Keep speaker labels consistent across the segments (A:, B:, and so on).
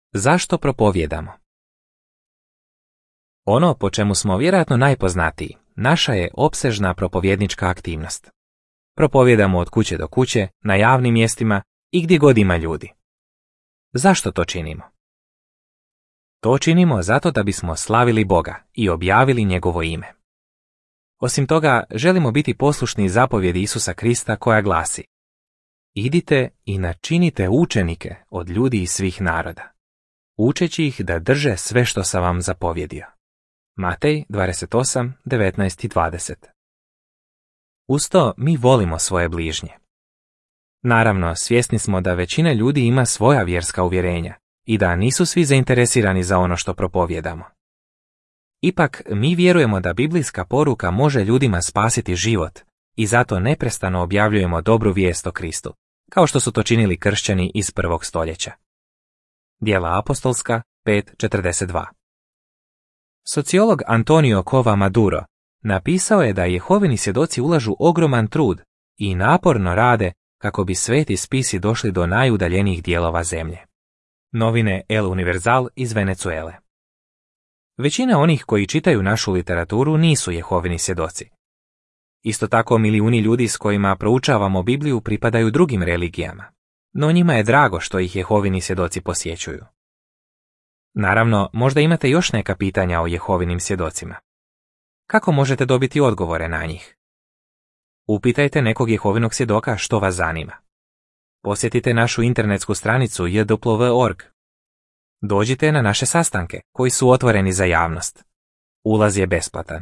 A: Zašto propovijedamo? Ono po čemu smo vjerojatno najpoznatiji, naša je opsežna propovjednička aktivnost. Propovijedamo od kuće do kuće, na javnim mjestima i gdje god ima ljudi. Zašto to činimo? To činimo zato da bismo slavili Boga i objavili njegovo ime. Osim toga, želimo biti poslušni zapovjedi Isusa Krista koja glasi: idite i načinite učenike od ljudi iz svih naroda, učeći ih da drže sve što sam vam zapovjedio. Matej 28, 19 i 20. Uz to mi volimo svoje bližnje. Naravno, svjesni smo da većina ljudi ima svoja vjerska uvjerenja i da nisu svi zainteresirani za ono što propovijedamo. Ipak, mi vjerujemo da biblijska poruka može ljudima spasiti život i zato neprestano objavljujemo dobru vijest o Kristu, kao što su to činili kršćani iz prvog stoljeća. Djela apostolska 5:42. Sociolog Antonio Cova Maduro napisao je da Jehovini svjedoci ulažu ogroman trud i naporno rade kako bi sveti spisi došli do najudaljenijih dijelova zemlje. Novine El Universal iz Venezuele. Većina onih koji čitaju našu literaturu nisu Jehovini svjedoci. Isto tako milijuni ljudi s kojima proučavamo Bibliju pripadaju drugim religijama, no njima je drago što ih Jehovini svjedoci posjećuju. Naravno, možda imate još neka pitanja o Jehovinim svjedocima. Kako možete dobiti odgovore na njih? Upitajte nekog Jehovinog svjedoka što vas zanima. Posjetite našu internetsku stranicu jw.org. Dođite na naše sastanke koji su otvoreni za javnost. Ulaz je besplatan.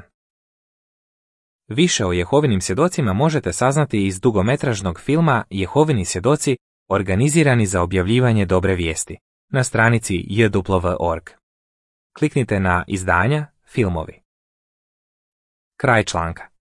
A: Više o Jehovinim svjedocima možete saznati iz dugometražnog filma Jehovini svjedoci organizirani za objavljivanje dobre vijesti na stranici jw.org. Kliknite na izdanja, filmovi. Kraj članka.